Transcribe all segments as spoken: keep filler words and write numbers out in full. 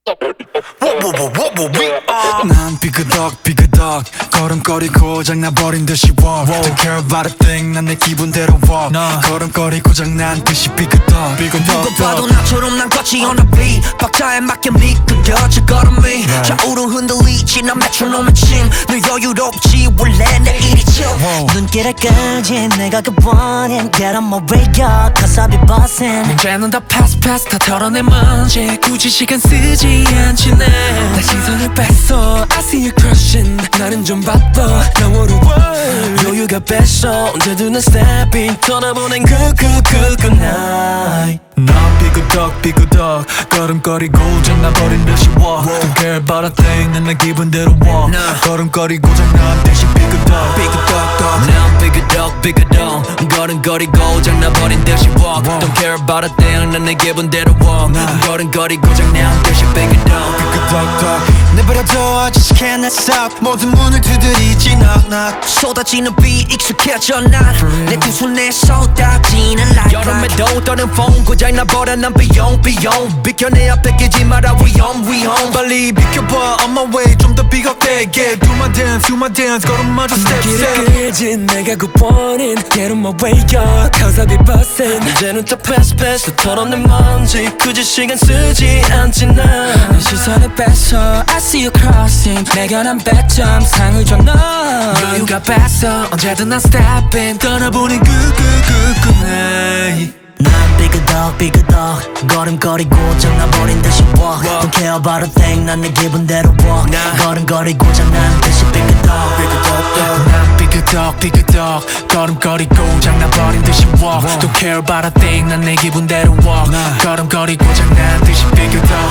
난 삐그덕 삐그덕 걸음걸이 고장나버린 듯이 walk Don't care about a thing 난 내 기분대로 walk 걸음걸이 고장난 듯이 삐그덕 삐그덕 누가 봐도 나처럼 난 거치 on the beat 박자에 맞게 미끄러져 걸음이 좌우로 흔들리지 난 메트로놈의 침늘 여유롭지 원래 내 일이 chill 눈길을 끌지 내가 그 원인 Get on my radar cause I be bossing 문제는 다 pass pass 다 털어내 먼지 굳이 시간 쓰지 않지 내 시선을 뺐어 I see you crushing 나는 좀 바빠 영어로 여유가 뺐어 언제든 난 stepping 떠나보낸 good good good good night 난 삐그덕 삐그덕 걸음걸이 고장나버린 듯이 walk Don't care about a thing 난 내 기분대로 walk 걸음걸이 고장난 듯이 삐그덕 삐그덕 난 삐그덕 삐그덕 걸음걸이 고장나버린 듯이 walk Don't care about a thing 난 내 기분대로 walk 걸음걸이 고장난 듯이 삐그덕 삐그덕 내버려둬 아저씨 can't stop 모든 문을 두드리지 knock knock 쏟아지는 비 익숙해져 난내 두 손에 쏟아지는 light 여름에도 떠는 폰 고장나버려 난 비용 비용 비켜내 앞에 끼지 마라 위험 위험 빨리 비켜봐 on my way 좀 더 비겁되게 Do my dance do my dance 걸음마저 step step 끌지 내가 그 원인 Get on my way up cause I be bustin' 이제는 다 pass pass 다 털어낸 먼지 굳이 시간 쓰지 않지 난내 시선을 뺐어 I see you crossing 내가 난 백 점 상을 줘 너 여유가 뺐어 언제든 난 stepping 떠나보는 good good good good night 난 삐그덕 삐그덕 걸음걸이 고장나버린 듯이 walk Don't care about a thing 난 내 기분대로 walk 걸음걸이 고장난 듯이 삐그덕 삐그덕 난 삐그덕 삐그덕 걸음걸이 고장나버린 듯이 walk Don't care about a thing 난 내 기분대로 walk 걸음걸이 고장난 듯이 삐그덕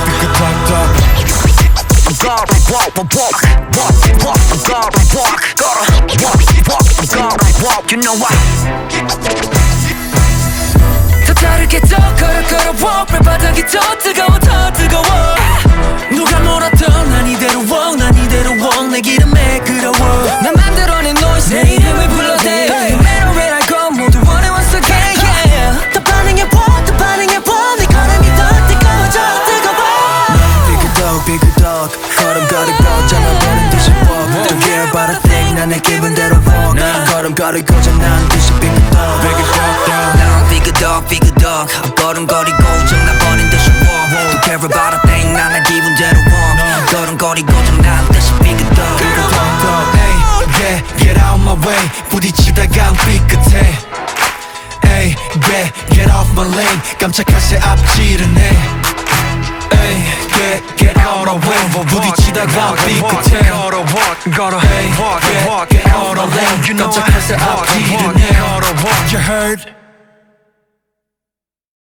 삐그덕 Gotta walk, walk, walk, walk, walk, gotta walk, gotta walk, walk, gotta walk, you know why? 더 다르게 더 걸어 걸어 walk, 발바닥이 더 뜨거워 더 뜨거워 누가 뭐라던 난 이대로 walk, 난 이대로 walk, 내 기름에 끌어워 난 만들어낸 noise, 내 이름을 불러대 No matter where I go, 모두 원해 once again, yeah 더 반응해 walk, 더 반응해 walk, 내 걸음이 더 뜨거워져 뜨거워 삐그덕 삐그덕 걸음걸이 고장나버린 듯이 walk Don't care about a thing 난 내 기분대로 walk 걸음걸이 고장난 듯이 삐그덕 삐그덕 난 삐그덕 삐그덕 걸음걸이 고장나버린 듯이 walk Don't care about a thing 난 내 기분대로 walk 걸음걸이 고장난 듯이 삐그덕 삐그덕 Hey, get out my way 부딪히다가 삐끗해 Hey, get, get off my lane 깜짝할 새 앞지르네 Hey, get, get out of way 부딪히다가 삐끗해 Hey, get, get out of lane 깜짝할 새 앞지르네 You heard?